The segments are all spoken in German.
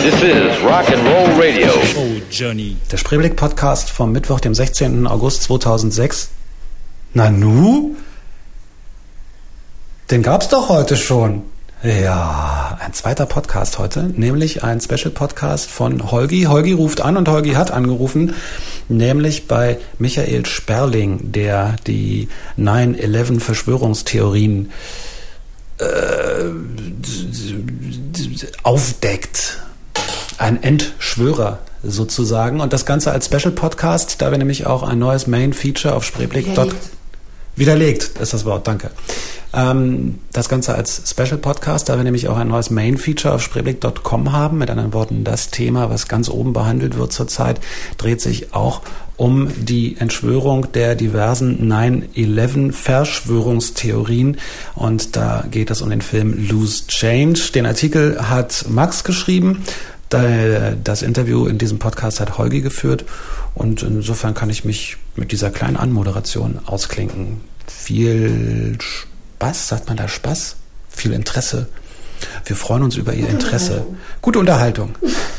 This is Rock and Roll Radio. Oh, Johnny. Der Spreeblick-Podcast vom Mittwoch, dem 16. August 2006. Nanu? Den gab's doch heute schon. Ja, ein zweiter Podcast heute, nämlich ein Special-Podcast von Holgi. Holgi ruft an und Holgi hat angerufen, nämlich bei Michael Sperling, der die 9/11-Verschwörungstheorien aufdeckt. Ein Entschwörer sozusagen. Und das Ganze als Special-Podcast, da wir nämlich auch ein neues Main-Feature auf Spreeblick. Widerlegt ist das Wort, danke. Das Ganze als Special-Podcast, da wir nämlich auch ein neues Main-Feature auf Spreeblick.com haben. Mit anderen Worten, das Thema, was ganz oben behandelt wird zurzeit, dreht sich auch um die Entschwörung der diversen 9/11-Verschwörungstheorien. Und da geht es um den Film Loose Change. Den Artikel hat Max geschrieben. Das Interview in diesem Podcast hat Holgi geführt. Und insofern kann ich mich mit dieser kleinen Anmoderation ausklinken. Viel Spaß, sagt man da Spaß? Viel Interesse. Wir freuen uns über Ihr Interesse. Gute Unterhaltung.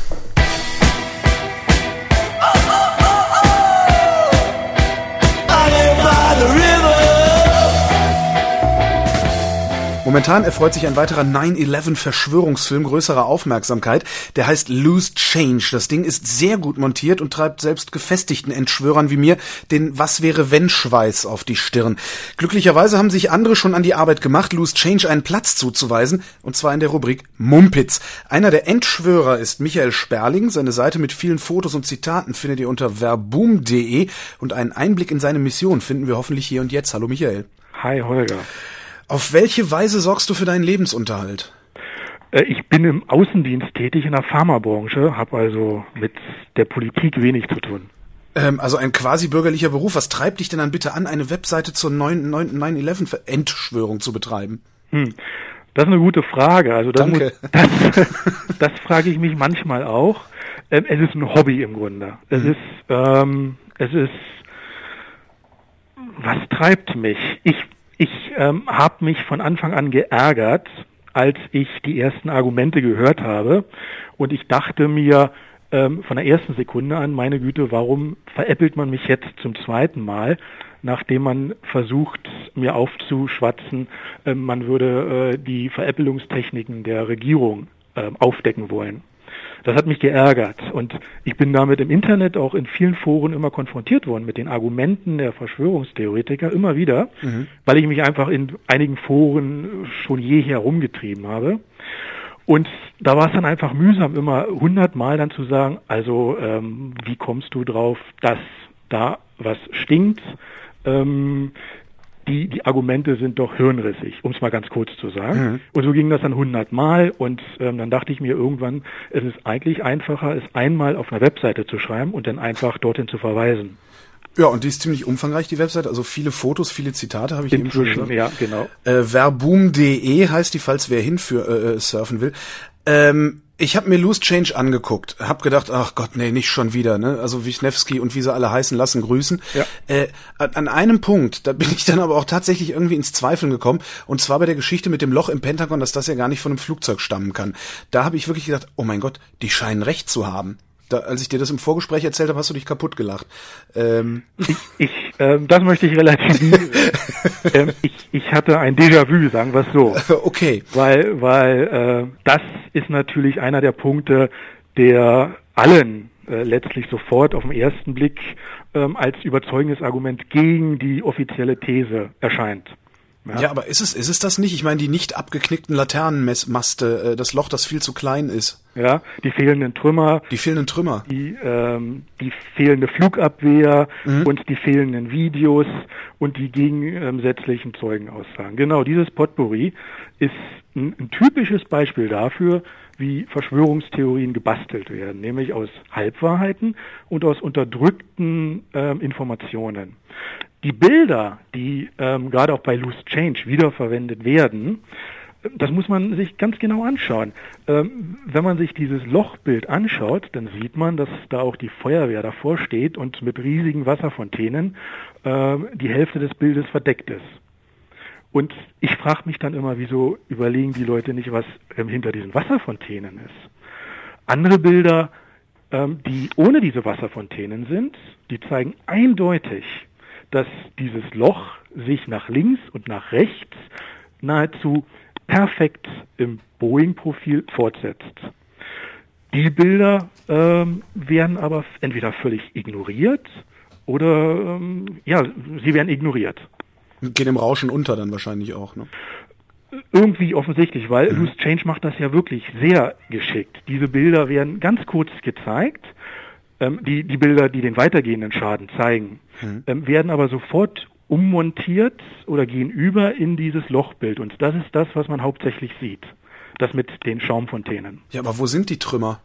Momentan erfreut sich ein weiterer 9/11-Verschwörungsfilm größerer Aufmerksamkeit. Der heißt Loose Change. Das Ding ist sehr gut montiert und treibt selbst gefestigten Entschwörern wie mir den Was-wäre-wenn-Schweiß auf die Stirn. Glücklicherweise haben sich andere schon an die Arbeit gemacht, Loose Change einen Platz zuzuweisen, und zwar in der Rubrik Mumpitz. Einer der Entschwörer ist Michael Sperling. Seine Seite mit vielen Fotos und Zitaten findet ihr unter verboom.de und einen Einblick in seine Mission finden wir hoffentlich hier und jetzt. Hallo Michael. Hi Holger. Auf welche Weise sorgst du für deinen Lebensunterhalt? Ich bin im Außendienst tätig in der Pharmabranche, habe also mit der Politik wenig zu tun. Also ein quasi bürgerlicher Beruf. Was treibt dich denn dann bitte an, eine Webseite zur 9/11-Entschwörung zu betreiben? Das ist eine gute Frage. Also Danke. Das frage ich mich manchmal auch. Es ist ein Hobby im Grunde. Es ist, was treibt mich? Ich habe mich von Anfang an geärgert, als ich die ersten Argumente gehört habe, und ich dachte mir von der ersten Sekunde an, meine Güte, warum veräppelt man mich jetzt zum zweiten Mal, nachdem man versucht, mir aufzuschwatzen, man würde die Veräppelungstechniken der Regierung aufdecken wollen. Das hat mich geärgert, und ich bin damit im Internet auch in vielen Foren immer konfrontiert worden mit den Argumenten der Verschwörungstheoretiker, immer wieder, weil ich mich einfach in einigen Foren schon je herumgetrieben habe. Und da war es dann einfach mühsam, immer 100-mal dann zu sagen, also wie kommst du drauf, dass da was stinkt? Die Argumente sind doch hirnrissig, um es mal ganz kurz zu sagen. Und so ging das dann 100-mal, und dann dachte ich mir irgendwann, es ist eigentlich einfacher, es einmal auf einer Webseite zu schreiben und dann einfach dorthin zu verweisen. Ja, und die ist ziemlich umfangreich, die Webseite. Also viele Fotos, viele Zitate habe ich eben schon gesagt. Ja, genau. Verboom.de heißt die, falls wer surfen will. Ich habe mir Loose Change angeguckt, habe gedacht, ach Gott, nee, nicht schon wieder, ne? Also Wisniewski und wie sie alle heißen, lassen grüßen. Ja. An einem Punkt, da bin ich dann aber auch tatsächlich irgendwie ins Zweifeln gekommen, und zwar bei der Geschichte mit dem Loch im Pentagon, dass das ja gar nicht von einem Flugzeug stammen kann. Da habe ich wirklich gedacht, oh mein Gott, die scheinen recht zu haben. Als ich dir das im Vorgespräch erzählt habe, hast du dich kaputt gelacht. Das möchte ich relativieren. Ich hatte ein Déjà-vu, sagen wir es so. Okay. Weil das ist natürlich einer der Punkte, der allen letztlich sofort auf den ersten Blick als überzeugendes Argument gegen die offizielle These erscheint. Ja, aber ist es das nicht? Ich meine, die nicht abgeknickten Laternenmaste, das Loch, das viel zu klein ist. Ja, die fehlenden Trümmer. Die fehlende Flugabwehr und die fehlenden Videos und die gegensätzlichen Zeugenaussagen. Genau, dieses Potpourri ist ein typisches Beispiel dafür, wie Verschwörungstheorien gebastelt werden, nämlich aus Halbwahrheiten und aus unterdrückten Informationen. Die Bilder, die gerade auch bei Loose Change wiederverwendet werden, das muss man sich ganz genau anschauen. Wenn man sich dieses Lochbild anschaut, dann sieht man, dass da auch die Feuerwehr davor steht und mit riesigen Wasserfontänen die Hälfte des Bildes verdeckt ist. Und ich frage mich dann immer, wieso überlegen die Leute nicht, was hinter diesen Wasserfontänen ist. Andere Bilder, die ohne diese Wasserfontänen sind, die zeigen eindeutig, dass dieses Loch sich nach links und nach rechts nahezu perfekt im Boeing-Profil fortsetzt. Die Bilder werden aber entweder völlig ignoriert oder sie werden ignoriert. Gehen im Rauschen unter dann wahrscheinlich auch, ne? Irgendwie offensichtlich, weil Loose Change macht das ja wirklich sehr geschickt. Diese Bilder werden ganz kurz gezeigt, die Bilder, die den weitergehenden Schaden zeigen, werden aber sofort ummontiert oder gehen über in dieses Lochbild. Und das ist das, was man hauptsächlich sieht. Das mit den Schaumfontänen. Ja, aber wo sind die Trümmer?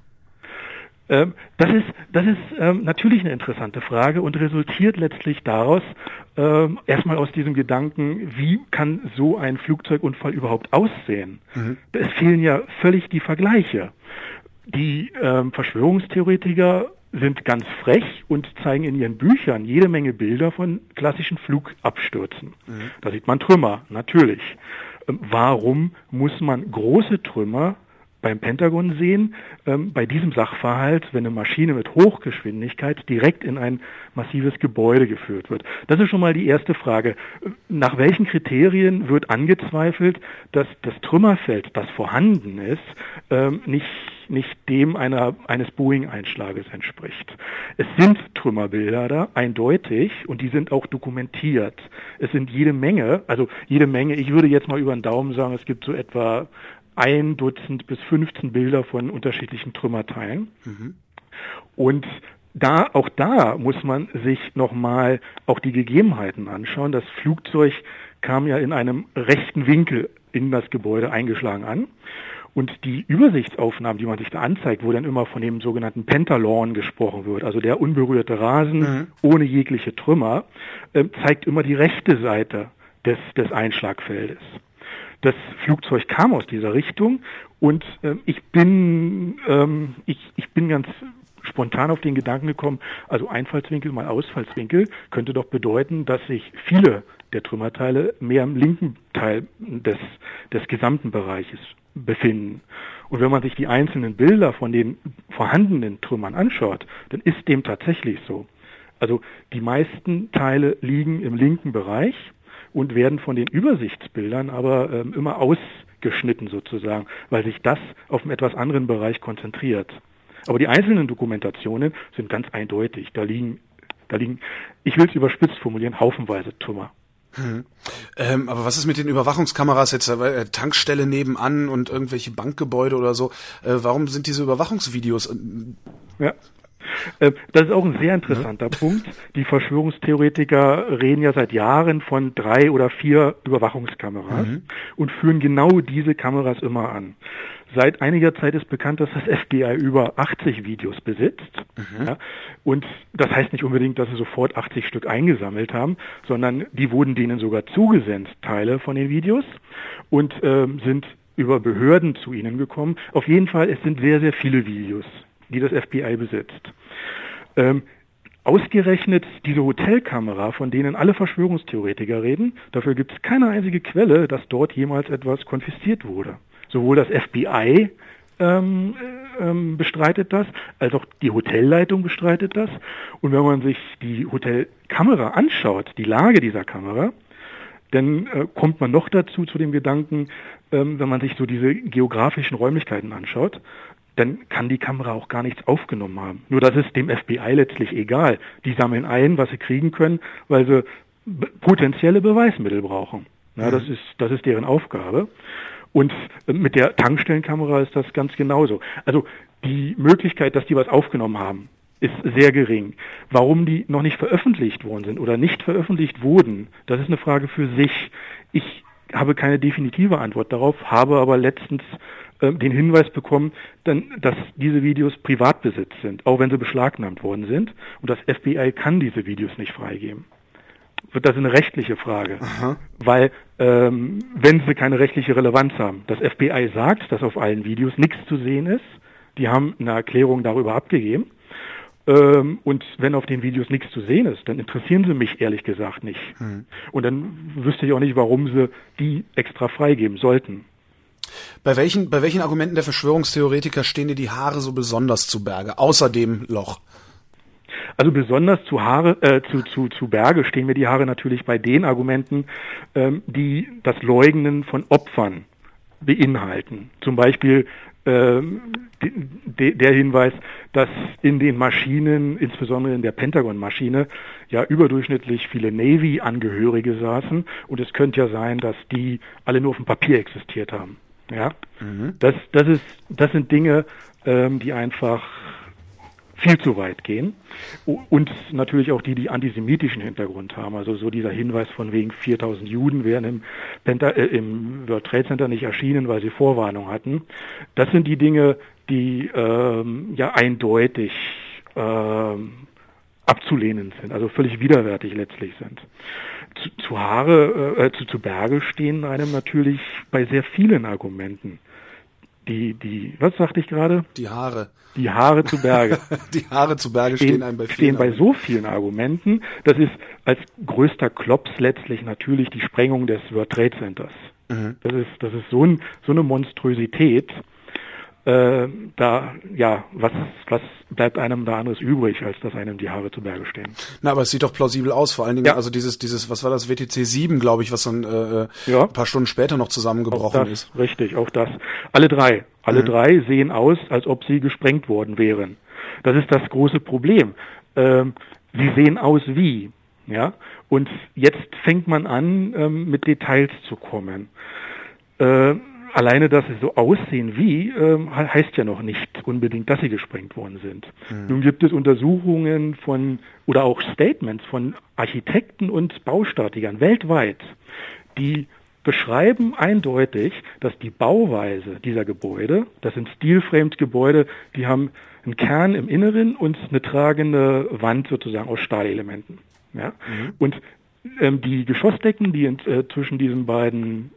Das ist natürlich eine interessante Frage und resultiert letztlich daraus, erstmal aus diesem Gedanken, wie kann so ein Flugzeugunfall überhaupt aussehen? Es fehlen ja völlig die Vergleiche. Die Verschwörungstheoretiker sind ganz frech und zeigen in ihren Büchern jede Menge Bilder von klassischen Flugabstürzen. Da sieht man Trümmer, natürlich. Warum muss man große Trümmer beim Pentagon sehen, bei diesem Sachverhalt, wenn eine Maschine mit Hochgeschwindigkeit direkt in ein massives Gebäude geführt wird? Das ist schon mal die erste Frage. Nach welchen Kriterien wird angezweifelt, dass das Trümmerfeld, das vorhanden ist, nicht dem eines Boeing-Einschlages entspricht? Es sind Trümmerbilder da, eindeutig, und die sind auch dokumentiert. Es sind jede Menge, ich würde jetzt mal über den Daumen sagen, es gibt so etwa 1 Dutzend bis 15 Bilder von unterschiedlichen Trümmerteilen. Und auch da muss man sich nochmal auch die Gegebenheiten anschauen. Das Flugzeug kam ja in einem rechten Winkel in das Gebäude eingeschlagen an. Und die Übersichtsaufnahmen, die man sich da anzeigt, wo dann immer von dem sogenannten Pentalawn gesprochen wird, also der unberührte Rasen ohne jegliche Trümmer, zeigt immer die rechte Seite des Einschlagfeldes. Das Flugzeug kam aus dieser Richtung und ich bin ganz spontan auf den Gedanken gekommen, also Einfallswinkel mal Ausfallswinkel könnte doch bedeuten, dass sich viele der Trümmerteile mehr im linken Teil des gesamten Bereiches befinden. Und wenn man sich die einzelnen Bilder von den vorhandenen Trümmern anschaut, dann ist dem tatsächlich so. Also die meisten Teile liegen im linken Bereich und werden von den Übersichtsbildern aber immer ausgeschnitten sozusagen, weil sich das auf einen etwas anderen Bereich konzentriert. Aber die einzelnen Dokumentationen sind ganz eindeutig. Da liegen, ich will es überspitzt formulieren, haufenweise Trümmer. Aber was ist mit den Überwachungskameras jetzt, Tankstelle nebenan und irgendwelche Bankgebäude oder so? Warum sind diese Überwachungsvideos? Ja. Das ist auch ein sehr interessanter Punkt. Die Verschwörungstheoretiker reden ja seit Jahren von 3 oder 4 Überwachungskameras und führen genau diese Kameras immer an. Seit einiger Zeit ist bekannt, dass das FBI über 80 Videos besitzt. Ja, und das heißt nicht unbedingt, dass sie sofort 80 Stück eingesammelt haben, sondern die wurden denen sogar zugesendet, Teile von den Videos, und sind über Behörden zu ihnen gekommen. Auf jeden Fall, es sind sehr, sehr viele Videos, die das FBI besitzt. Ausgerechnet diese Hotelkamera, von denen alle Verschwörungstheoretiker reden, dafür gibt es keine einzige Quelle, dass dort jemals etwas konfisziert wurde. Sowohl das FBI bestreitet das, als auch die Hotelleitung bestreitet das. Und wenn man sich die Hotelkamera anschaut, die Lage dieser Kamera, dann kommt man noch dazu zu dem Gedanken, wenn man sich so diese geografischen Räumlichkeiten anschaut, dann kann die Kamera auch gar nichts aufgenommen haben. Nur das ist dem FBI letztlich egal. Die sammeln ein, was sie kriegen können, weil sie potenzielle Beweismittel brauchen. Ja, das ist deren Aufgabe. Und mit der Tankstellenkamera ist das ganz genauso. Also die Möglichkeit, dass die was aufgenommen haben, ist sehr gering. Warum die noch nicht veröffentlicht worden sind oder nicht veröffentlicht wurden, das ist eine Frage für sich. Ich habe keine definitive Antwort darauf, habe aber letztens den Hinweis bekommen, dass diese Videos Privatbesitz sind, auch wenn sie beschlagnahmt worden sind. Und das FBI kann diese Videos nicht freigeben. Das ist eine rechtliche Frage, weil wenn sie keine rechtliche Relevanz haben, das FBI sagt, dass auf allen Videos nichts zu sehen ist, die haben eine Erklärung darüber abgegeben, und wenn auf den Videos nichts zu sehen ist, dann interessieren sie mich ehrlich gesagt nicht. Und dann wüsste ich auch nicht, warum sie die extra freigeben sollten. Bei welchen Argumenten der Verschwörungstheoretiker stehen dir die Haare so besonders zu Berge, außer dem Loch? Also besonders zu Berge stehen mir die Haare natürlich bei den Argumenten, die das Leugnen von Opfern beinhalten. Zum Beispiel der Hinweis, dass in den Maschinen, insbesondere in der Pentagon-Maschine, ja überdurchschnittlich viele Navy-Angehörige saßen und es könnte ja sein, dass die alle nur auf dem Papier existiert haben. Ja, das sind Dinge, die einfach viel zu weit gehen und natürlich auch die antisemitischen Hintergrund haben. Also so dieser Hinweis von wegen 4000 Juden wären im World Trade Center nicht erschienen, weil sie Vorwarnung hatten. Das sind die Dinge, die ja eindeutig abzulehnen sind, also völlig widerwärtig letztlich sind. Zu Berge stehen einem natürlich bei sehr vielen Argumenten. Was sagte ich gerade? Die Haare. Die Haare zu Berge. Die Haare zu Berge stehen einem bei vielen. Stehen bei so vielen Argumenten. Das ist als größter Klops letztlich natürlich die Sprengung des World Trade Centers. Mhm. Das ist so eine Monstrosität. Was bleibt einem da anderes übrig, als dass einem die Haare zu Berge stehen? Na, aber es sieht doch plausibel aus, vor allen Dingen, also dieses, was war das, WTC 7, glaube ich, was dann ein paar Stunden später noch zusammengebrochen ist. Richtig, auch das. Alle drei sehen aus, als ob sie gesprengt worden wären. Das ist das große Problem. Sie sehen aus wie, ja? Und jetzt fängt man an, mit Details zu kommen. Alleine, dass sie so aussehen wie, heißt ja noch nicht unbedingt, dass sie gesprengt worden sind. Nun gibt es Untersuchungen oder auch Statements von Architekten und Baustatikern weltweit, die beschreiben eindeutig, dass die Bauweise dieser Gebäude, das sind Steel-Framed-Gebäude, die haben einen Kern im Inneren und eine tragende Wand sozusagen aus Stahlelementen. Ja? Und die Geschossdecken, die zwischen diesen beiden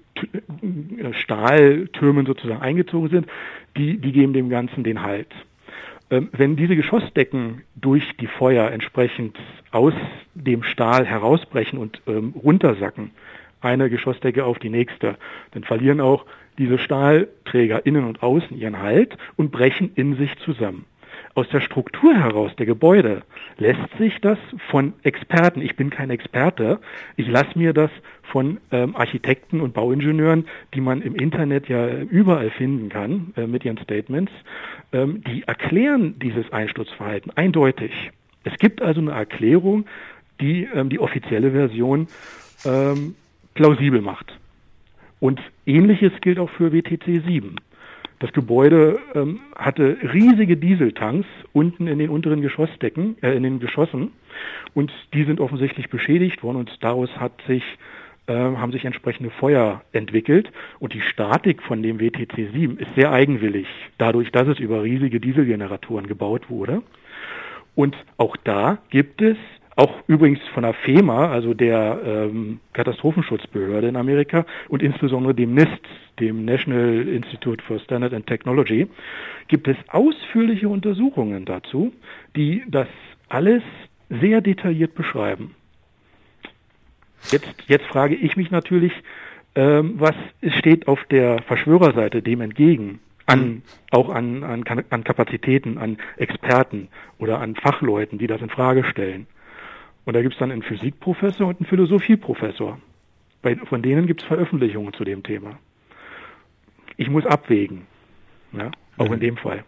Stahltürmen sozusagen eingezogen sind, die geben dem Ganzen den Halt. Wenn diese Geschossdecken durch die Feuer entsprechend aus dem Stahl herausbrechen und runtersacken, eine Geschossdecke auf die nächste, dann verlieren auch diese Stahlträger innen und außen ihren Halt und brechen in sich zusammen. Aus der Struktur heraus der Gebäude lässt sich das von Experten, ich bin kein Experte, ich lasse mir das von Architekten und Bauingenieuren, die man im Internet ja überall finden kann, mit ihren Statements, die erklären dieses Einsturzverhalten eindeutig. Es gibt also eine Erklärung, die die offizielle Version plausibel macht. Und Ähnliches gilt auch für WTC 7. Das Gebäude hatte riesige Dieseltanks unten in den unteren Geschossdecken, in den Geschossen, und die sind offensichtlich beschädigt worden und daraus haben sich entsprechende Feuer entwickelt und die Statik von dem WTC 7 ist sehr eigenwillig, dadurch, dass es über riesige Dieselgeneratoren gebaut wurde. Und auch da gibt es, auch übrigens von der FEMA, also der Katastrophenschutzbehörde in Amerika und insbesondere dem NIST, dem National Institute for Standard and Technology, gibt es ausführliche Untersuchungen dazu, die das alles sehr detailliert beschreiben. Jetzt frage ich mich natürlich, was steht auf der Verschwörerseite dem entgegen? Auch an Kapazitäten, an Experten oder an Fachleuten, die das in Frage stellen. Und da gibt es dann einen Physikprofessor und einen Philosophieprofessor. Von denen gibt es Veröffentlichungen zu dem Thema. Ich muss abwägen, ja, auch in dem Fall.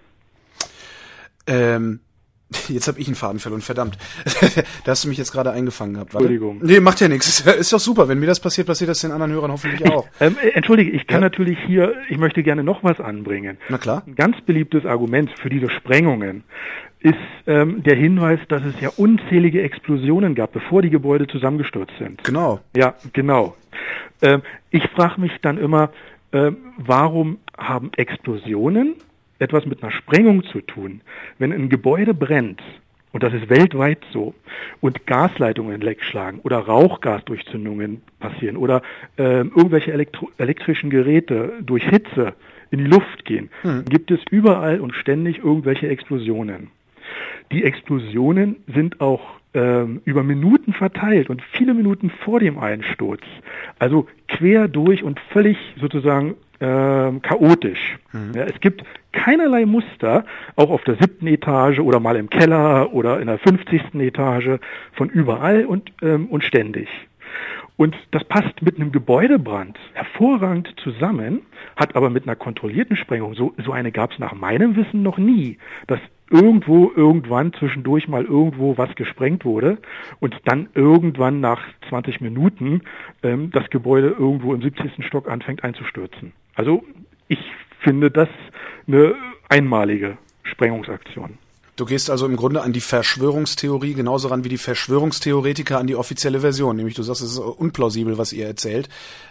Jetzt habe ich einen Faden verloren, verdammt. Da hast du mich jetzt gerade eingefangen gehabt. Warte. Entschuldigung. Nee, macht ja nichts. Ist doch super. Wenn mir das passiert, passiert das den anderen Hörern hoffentlich auch. Entschuldige, ich kann natürlich ich möchte gerne noch was anbringen. Na klar. Ein ganz beliebtes Argument für diese Sprengungen ist der Hinweis, dass es ja unzählige Explosionen gab, bevor die Gebäude zusammengestürzt sind. Genau. Ja, genau. Ich frage mich dann immer, warum haben Explosionen etwas mit einer Sprengung zu tun? Wenn ein Gebäude brennt, und das ist weltweit so, und Gasleitungen leckschlagen oder Rauchgasdurchzündungen passieren oder irgendwelche elektrischen Geräte durch Hitze in die Luft gehen, gibt es überall und ständig irgendwelche Explosionen. Die Explosionen sind auch über Minuten verteilt und viele Minuten vor dem Einsturz, also quer durch und völlig sozusagen chaotisch. Ja, es gibt keinerlei Muster, auch auf der 7. Etage oder mal im Keller oder in der 50. Etage, von überall und ständig. Und das passt mit einem Gebäudebrand hervorragend zusammen, hat aber mit einer kontrollierten Sprengung, so eine gab es nach meinem Wissen noch nie, dass irgendwann zwischendurch mal irgendwo was gesprengt wurde und dann irgendwann nach 20 Minuten das Gebäude irgendwo im 70. Stock anfängt einzustürzen. Also ich finde das eine einmalige Sprengungsaktion. Du gehst also im Grunde an die Verschwörungstheorie genauso ran wie die Verschwörungstheoretiker an die offizielle Version. Nämlich du sagst, es ist unplausibel, was ihr erzählt.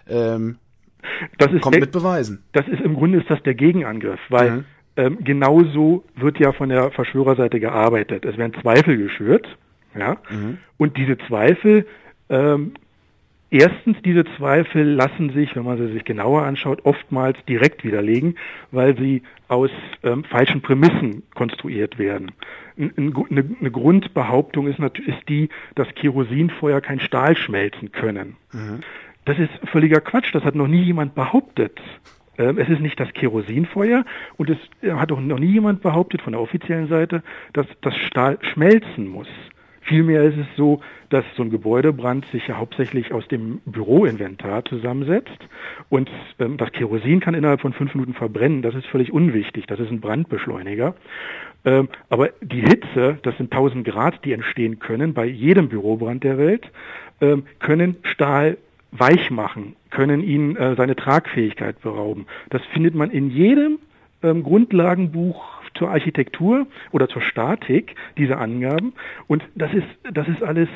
Kommt mit Beweisen. Das ist im Grunde ist das der Gegenangriff, weil genauso wird ja von der Verschwörerseite gearbeitet. Es werden Zweifel geschürt, ja, und diese Zweifel, erstens, diese Zweifel lassen sich, wenn man sie sich genauer anschaut, oftmals direkt widerlegen, weil sie aus falschen Prämissen konstruiert werden. Eine Grundbehauptung ist die, dass Kerosinfeuer kein Stahl schmelzen können. Das ist völliger Quatsch, das hat noch nie jemand behauptet. Es ist nicht das Kerosinfeuer und es hat auch noch nie jemand behauptet von der offiziellen Seite, dass das Stahl schmelzen muss. Vielmehr ist es so, dass so ein Gebäudebrand sich ja hauptsächlich aus dem Büroinventar zusammensetzt und das Kerosin kann innerhalb von 5 Minuten verbrennen. Das ist völlig unwichtig. Das ist ein Brandbeschleuniger. Aber die Hitze, das sind 1000 Grad, die entstehen können bei jedem Bürobrand der Welt, können Stahl weich machen, können ihn seine Tragfähigkeit berauben. Das findet man in jedem Grundlagenbuch zur Architektur oder zur Statik, diese Angaben. Und das ist alles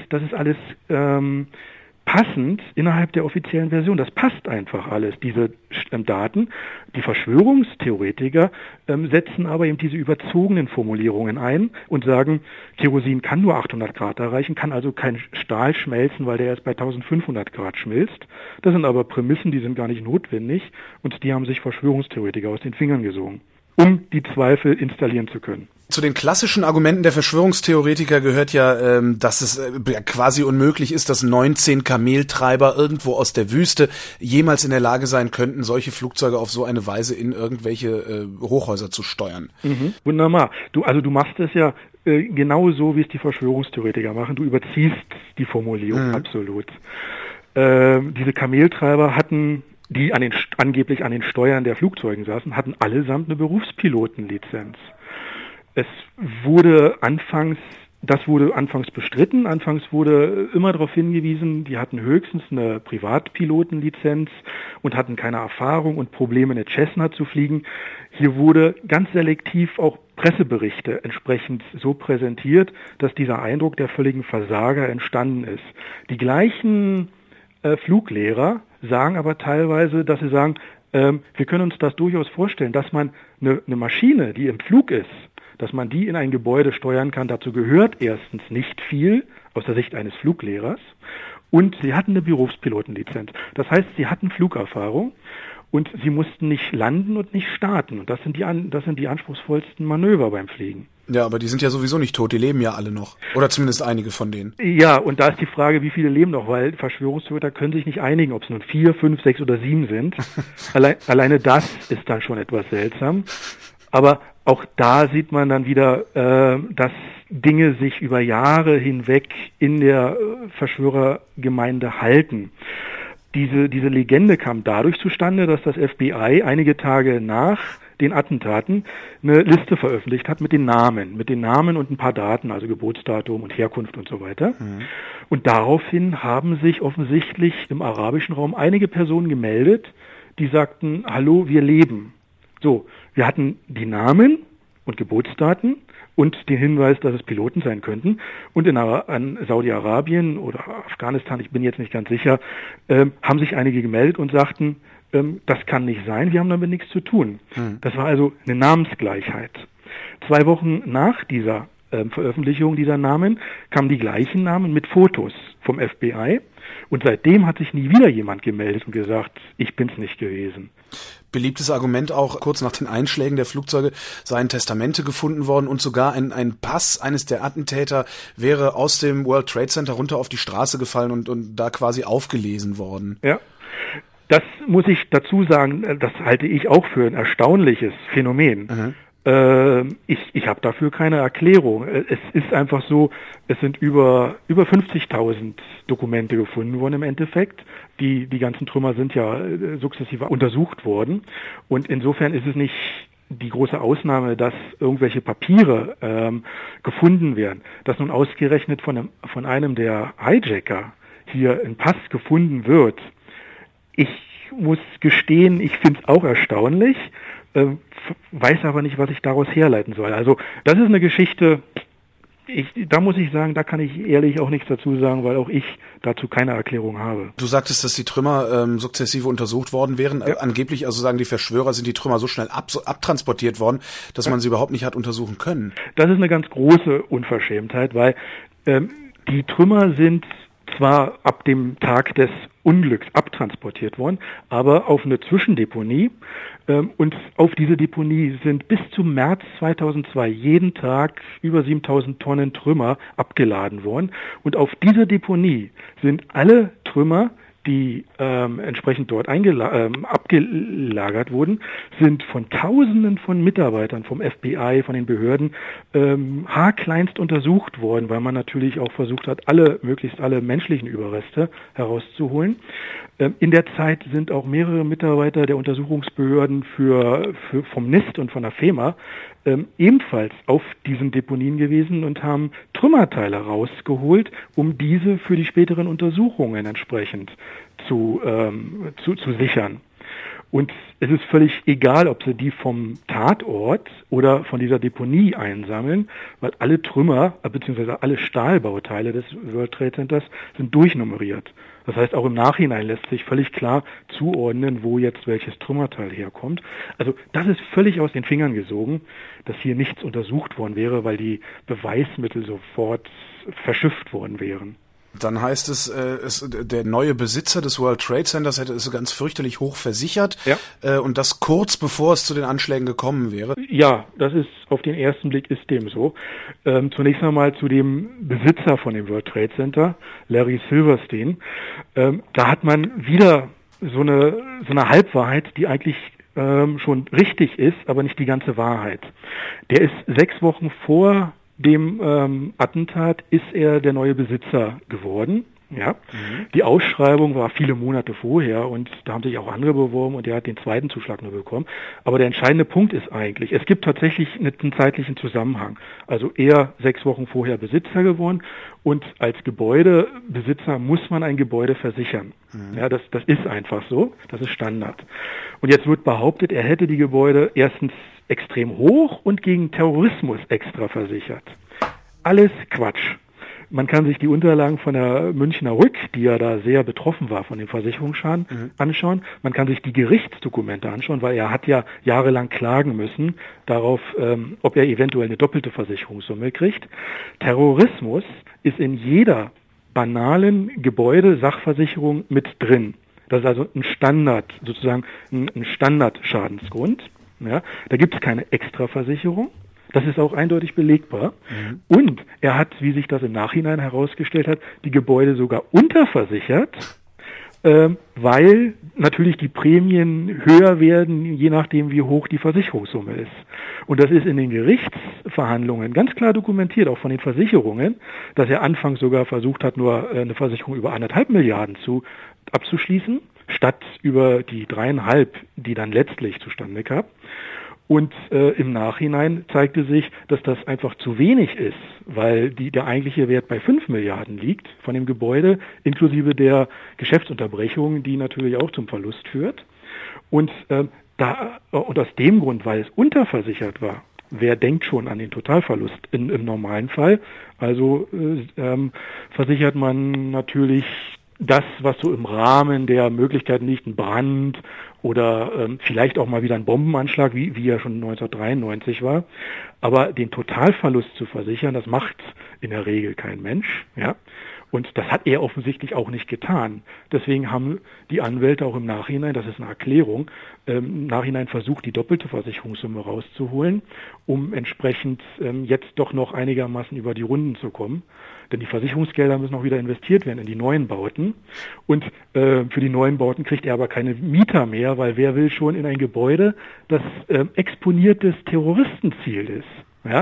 passend innerhalb der offiziellen Version. Das passt einfach alles, diese Daten. Die Verschwörungstheoretiker setzen aber eben diese überzogenen Formulierungen ein und sagen, Kerosin kann nur 800 Grad erreichen, kann also kein Stahl schmelzen, weil der erst bei 1500 Grad schmilzt. Das sind aber Prämissen, die sind gar nicht notwendig und die haben sich Verschwörungstheoretiker aus den Fingern gesogen, um die Zweifel installieren zu können. Zu den klassischen Argumenten der Verschwörungstheoretiker gehört ja, dass es quasi unmöglich ist, dass 19 Kameltreiber irgendwo aus der Wüste jemals in der Lage sein könnten, solche Flugzeuge auf so eine Weise in irgendwelche Hochhäuser zu steuern. Wunderbar. Du machst es ja genau so, wie es die Verschwörungstheoretiker machen. Du überziehst die Formulierung absolut. Diese Kameltreiber die angeblich an den Steuern der Flugzeugen saßen, hatten allesamt eine Berufspilotenlizenz. Das wurde anfangs bestritten. Anfangs wurde immer darauf hingewiesen, die hatten höchstens eine Privatpilotenlizenz und hatten keine Erfahrung und Probleme, eine Cessna zu fliegen. Hier wurde ganz selektiv auch Presseberichte entsprechend so präsentiert, dass dieser Eindruck der völligen Versager entstanden ist. Die gleichen Fluglehrer sagen aber teilweise, dass sie sagen, wir können uns das durchaus vorstellen, dass man eine Maschine, die im Flug ist, dass man die in ein Gebäude steuern kann. Dazu gehört erstens nicht viel aus der Sicht eines Fluglehrers und sie hatten eine Berufspilotenlizenz. Das heißt, sie hatten Flugerfahrung und sie mussten nicht landen und nicht starten. Und das sind die anspruchsvollsten Manöver beim Fliegen. Ja, aber die sind ja sowieso nicht tot, die leben ja alle noch. Oder zumindest einige von denen. Ja, und da ist die Frage, wie viele leben noch, weil Verschwörungstheoretiker können sich nicht einigen, ob es nun 4, 5, 6 oder 7 sind. Alleine das ist dann schon etwas seltsam. Aber auch da sieht man dann wieder, dass Dinge sich über Jahre hinweg in der Verschwörergemeinde halten. Diese Legende kam dadurch zustande, dass das FBI einige Tage nach den Attentaten eine Liste veröffentlicht hat mit den Namen und ein paar Daten, also Geburtsdatum und Herkunft und so weiter. Und daraufhin haben sich offensichtlich im arabischen Raum einige Personen gemeldet, die sagten, hallo, wir leben. So, wir hatten die Namen und Geburtsdaten und den Hinweis, dass es Piloten sein könnten. Und an Saudi-Arabien oder Afghanistan, ich bin jetzt nicht ganz sicher, haben sich einige gemeldet und sagten, das kann nicht sein, wir haben damit nichts zu tun. Das war also eine Namensgleichheit. 2 Wochen nach dieser Veröffentlichung dieser Namen kamen die gleichen Namen mit Fotos vom FBI und seitdem hat sich nie wieder jemand gemeldet und gesagt, ich bin's nicht gewesen. Beliebtes Argument auch, kurz nach den Einschlägen der Flugzeuge seien Testamente gefunden worden und sogar ein Pass eines der Attentäter wäre aus dem World Trade Center runter auf die Straße gefallen und da quasi aufgelesen worden. Ja. Das muss ich dazu sagen, das halte ich auch für ein erstaunliches Phänomen. Mhm. Ich habe dafür keine Erklärung. Es ist einfach so, es sind über 50.000 Dokumente gefunden worden im Endeffekt. Die ganzen Trümmer sind ja sukzessive untersucht worden. Und insofern ist es nicht die große Ausnahme, dass irgendwelche Papiere gefunden werden. Dass nun ausgerechnet von einem der Hijacker hier ein Pass gefunden wird. Ich muss gestehen, ich finde es auch erstaunlich, weiß aber nicht, was ich daraus herleiten soll. Also das ist eine Geschichte, da muss ich sagen, da kann ich ehrlich auch nichts dazu sagen, weil auch ich dazu keine Erklärung habe. Du sagtest, dass die Trümmer sukzessive untersucht worden wären. Ja. Angeblich, also sagen die Verschwörer, sind die Trümmer so schnell abtransportiert worden, dass man sie überhaupt nicht hat untersuchen können. Das ist eine ganz große Unverschämtheit, weil die Trümmer sind zwar ab dem Tag des Unglücks abtransportiert worden, aber auf eine Zwischendeponie. Und auf diese Deponie sind bis zum März 2002 jeden Tag über 7.000 Tonnen Trümmer abgeladen worden. Und auf dieser Deponie sind alle Trümmer, die entsprechend dort abgelagert wurden, sind von Tausenden von Mitarbeitern vom FBI, von den Behörden haarkleinst untersucht worden, weil man natürlich auch versucht hat, möglichst alle menschlichen Überreste herauszuholen. In der Zeit sind auch mehrere Mitarbeiter der Untersuchungsbehörden vom NIST und von der FEMA ebenfalls auf diesen Deponien gewesen und haben Trümmerteile rausgeholt, um diese für die späteren Untersuchungen entsprechend zu sichern. Und es ist völlig egal, ob sie die vom Tatort oder von dieser Deponie einsammeln, weil alle Trümmer bzw. alle Stahlbauteile des World Trade Centers sind durchnummeriert. Das heißt, auch im Nachhinein lässt sich völlig klar zuordnen, wo jetzt welches Trümmerteil herkommt. Also das ist völlig aus den Fingern gesogen, dass hier nichts untersucht worden wäre, weil die Beweismittel sofort verschifft worden wären. Dann heißt es, der neue Besitzer des World Trade Centers hätte es ganz fürchterlich hoch versichert, ja. Und das kurz bevor es zu den Anschlägen gekommen wäre. Ja, das ist auf den ersten Blick ist dem so. Zunächst einmal zu dem Besitzer von dem World Trade Center, Larry Silverstein. Da hat man wieder so eine Halbwahrheit, die eigentlich schon richtig ist, aber nicht die ganze Wahrheit. Der ist 6 Wochen vor dem Attentat ist er der neue Besitzer geworden. Ja, Die Ausschreibung war viele Monate vorher und da haben sich auch andere beworben und er hat den zweiten Zuschlag nur bekommen. Aber der entscheidende Punkt ist eigentlich, es gibt tatsächlich einen zeitlichen Zusammenhang. Also er 6 Wochen vorher Besitzer geworden und als Gebäudebesitzer muss man ein Gebäude versichern. Ja, das ist einfach so, das ist Standard. Und jetzt wird behauptet, er hätte die Gebäude erstens extrem hoch und gegen Terrorismus extra versichert. Alles Quatsch. Man kann sich die Unterlagen von der Münchner Rück, die ja da sehr betroffen war von dem Versicherungsschaden, anschauen. Man kann sich die Gerichtsdokumente anschauen, weil er hat ja jahrelang klagen müssen darauf, ob er eventuell eine doppelte Versicherungssumme kriegt. Terrorismus ist in jeder banalen Gebäudesachversicherung mit drin. Das ist also ein Standard, sozusagen ein Standardschadensgrund. Ja, da gibt es keine Extraversicherung. Das ist auch eindeutig belegbar. Und er hat, wie sich das im Nachhinein herausgestellt hat, die Gebäude sogar unterversichert, weil natürlich die Prämien höher werden, je nachdem, wie hoch die Versicherungssumme ist. Und das ist in den Gerichtsverhandlungen ganz klar dokumentiert, auch von den Versicherungen, dass er anfangs sogar versucht hat, nur eine Versicherung über 1,5 Milliarden abzuschließen, statt über die 3,5, die dann letztlich zustande kam. Und im Nachhinein zeigte sich, dass das einfach zu wenig ist, weil der eigentliche Wert bei 5 Milliarden liegt von dem Gebäude, inklusive der Geschäftsunterbrechung, die natürlich auch zum Verlust führt. Und aus dem Grund, weil es unterversichert war, wer denkt schon an den Totalverlust im normalen Fall? Also versichert man natürlich das, was so im Rahmen der Möglichkeiten liegt, ein Brand oder vielleicht auch mal wieder ein Bombenanschlag, wie er schon 1993 war. Aber den Totalverlust zu versichern, das macht in der Regel kein Mensch. Ja. Und das hat er offensichtlich auch nicht getan. Deswegen haben die Anwälte auch im Nachhinein, das ist eine Erklärung, im Nachhinein versucht, die doppelte Versicherungssumme rauszuholen, um entsprechend jetzt doch noch einigermaßen über die Runden zu kommen. Denn die Versicherungsgelder müssen auch wieder investiert werden in die neuen Bauten. Und für die neuen Bauten kriegt er aber keine Mieter mehr, weil wer will schon in ein Gebäude, das exponiertes Terroristenziel ist. Ja,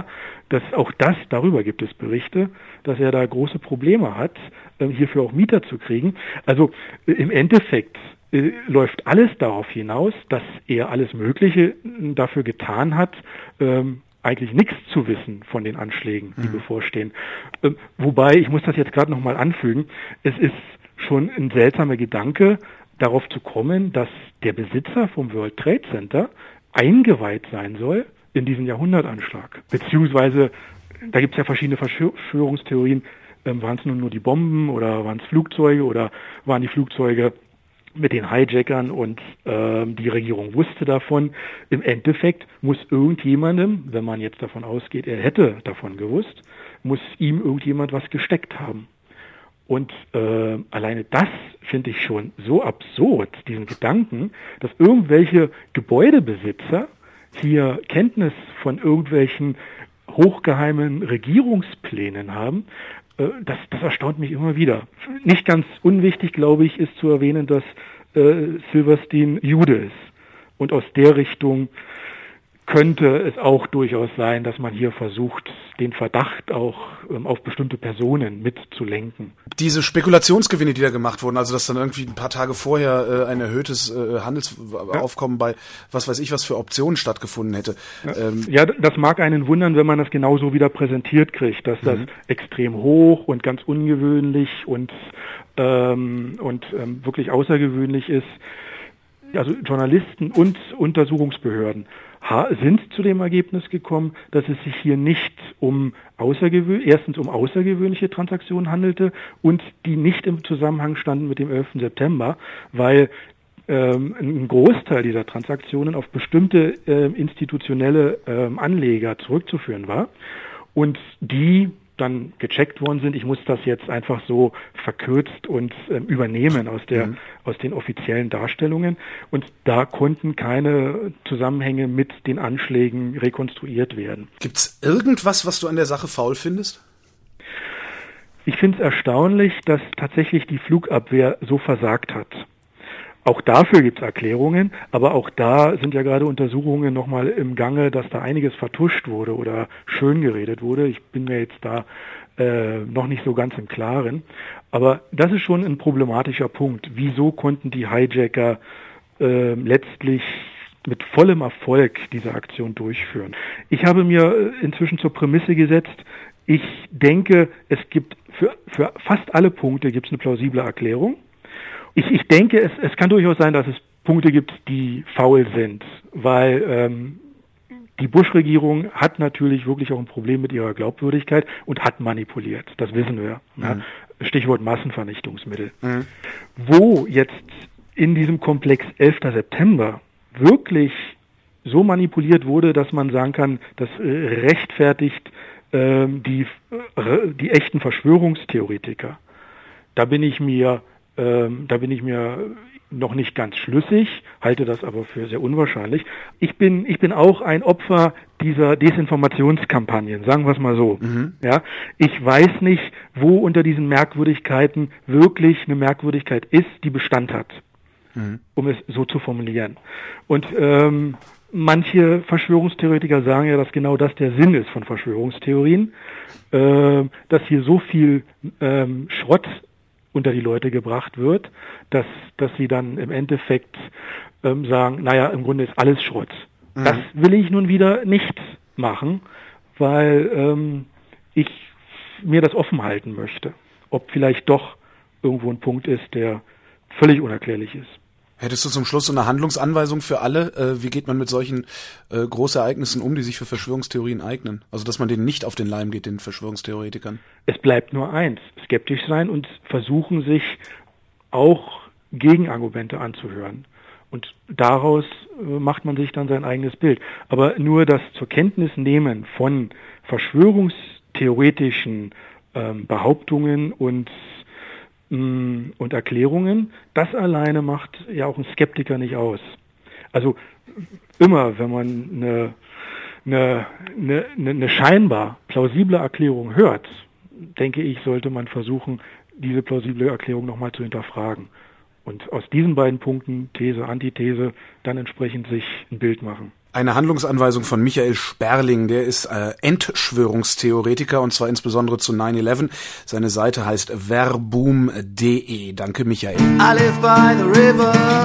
darüber gibt es Berichte, dass er da große Probleme hat, hierfür auch Mieter zu kriegen. Also im Endeffekt läuft alles darauf hinaus, dass er alles Mögliche dafür getan hat, eigentlich nichts zu wissen von den Anschlägen, die bevorstehen. Wobei, ich muss das jetzt gerade nochmal anfügen, es ist schon ein seltsamer Gedanke, darauf zu kommen, dass der Besitzer vom World Trade Center eingeweiht sein soll in diesen Jahrhundertanschlag. Beziehungsweise, da gibt es ja verschiedene Verschwörungstheorien, waren es nur die Bomben oder waren es Flugzeuge oder waren die Flugzeuge mit den Hijackern und die Regierung wusste davon. Im Endeffekt muss irgendjemandem, wenn man jetzt davon ausgeht, er hätte davon gewusst, muss ihm irgendjemand was gesteckt haben. Und alleine das finde ich schon so absurd, diesen Gedanken, dass irgendwelche Gebäudebesitzer hier Kenntnis von irgendwelchen hochgeheimen Regierungsplänen haben. Das erstaunt mich immer wieder. Nicht ganz unwichtig, glaube ich, ist zu erwähnen, dass Silverstein Jude ist. Und aus der Richtung könnte es auch durchaus sein, dass man hier versucht, den Verdacht auch auf bestimmte Personen mitzulenken. Diese Spekulationsgewinne, die da gemacht wurden, also dass dann irgendwie ein paar Tage vorher ein erhöhtes Handelsaufkommen bei was weiß ich was für Optionen stattgefunden hätte. Ja, das mag einen wundern, wenn man das genauso wieder präsentiert kriegt, dass das extrem hoch und ganz ungewöhnlich und wirklich außergewöhnlich ist. Also Journalisten und Untersuchungsbehörden sind zu dem Ergebnis gekommen, dass es sich hier nicht erstens um außergewöhnliche Transaktionen handelte und die nicht im Zusammenhang standen mit dem 11. September, weil ein Großteil dieser Transaktionen auf bestimmte institutionelle Anleger zurückzuführen war und die dann gecheckt worden sind. Ich muss das jetzt einfach so verkürzt und übernehmen aus den offiziellen Darstellungen. Und da konnten keine Zusammenhänge mit den Anschlägen rekonstruiert werden. Gibt's irgendwas, was du an der Sache faul findest? Ich finde es erstaunlich, dass tatsächlich die Flugabwehr so versagt hat. Auch dafür gibt es Erklärungen, aber auch da sind ja gerade Untersuchungen nochmal im Gange, dass da einiges vertuscht wurde oder schön geredet wurde. Ich bin mir jetzt da noch nicht so ganz im Klaren. Aber das ist schon ein problematischer Punkt. Wieso konnten die Hijacker letztlich mit vollem Erfolg diese Aktion durchführen? Ich habe mir inzwischen zur Prämisse gesetzt, ich denke, es gibt für fast alle Punkte gibt es eine plausible Erklärung. Ich denke, es kann durchaus sein, dass es Punkte gibt, die faul sind, weil die Bush-Regierung hat natürlich wirklich auch ein Problem mit ihrer Glaubwürdigkeit und hat manipuliert. Das wissen wir. Ja. Stichwort Massenvernichtungsmittel. Wo jetzt in diesem Komplex 11. September wirklich so manipuliert wurde, dass man sagen kann, das rechtfertigt die echten Verschwörungstheoretiker. Da bin ich mir noch nicht ganz schlüssig, halte das aber für sehr unwahrscheinlich. Ich bin auch ein Opfer dieser Desinformationskampagnen, sagen wir es mal so. Ja, ich weiß nicht, wo unter diesen Merkwürdigkeiten wirklich eine Merkwürdigkeit ist, die Bestand hat, um es so zu formulieren. Und manche Verschwörungstheoretiker sagen ja, dass genau das der Sinn ist von Verschwörungstheorien, dass hier so viel Schrott unter die Leute gebracht wird, dass sie dann im Endeffekt sagen, naja, im Grunde ist alles Schrott. Das will ich nun wieder nicht machen, weil ich mir das offen halten möchte, ob vielleicht doch irgendwo ein Punkt ist, der völlig unerklärlich ist. Hättest du zum Schluss so eine Handlungsanweisung für alle? Wie geht man mit solchen Großereignissen um, die sich für Verschwörungstheorien eignen? Also, dass man denen nicht auf den Leim geht, den Verschwörungstheoretikern. Es bleibt nur eins, skeptisch sein und versuchen, sich auch Gegenargumente anzuhören. Und daraus macht man sich dann sein eigenes Bild. Aber nur das zur Kenntnis nehmen von verschwörungstheoretischen Behauptungen und Erklärungen. Das alleine macht ja auch einen Skeptiker nicht aus. Also immer, wenn man eine scheinbar plausible Erklärung hört, denke ich, sollte man versuchen, diese plausible Erklärung nochmal zu hinterfragen. Und aus diesen beiden Punkten, These, Antithese, dann entsprechend sich ein Bild machen. Eine Handlungsanweisung von Michael Sperling, der ist Entschwörungstheoretiker und zwar insbesondere zu 9/11. Seine Seite heißt verboom.de. Danke, Michael. I live by the river.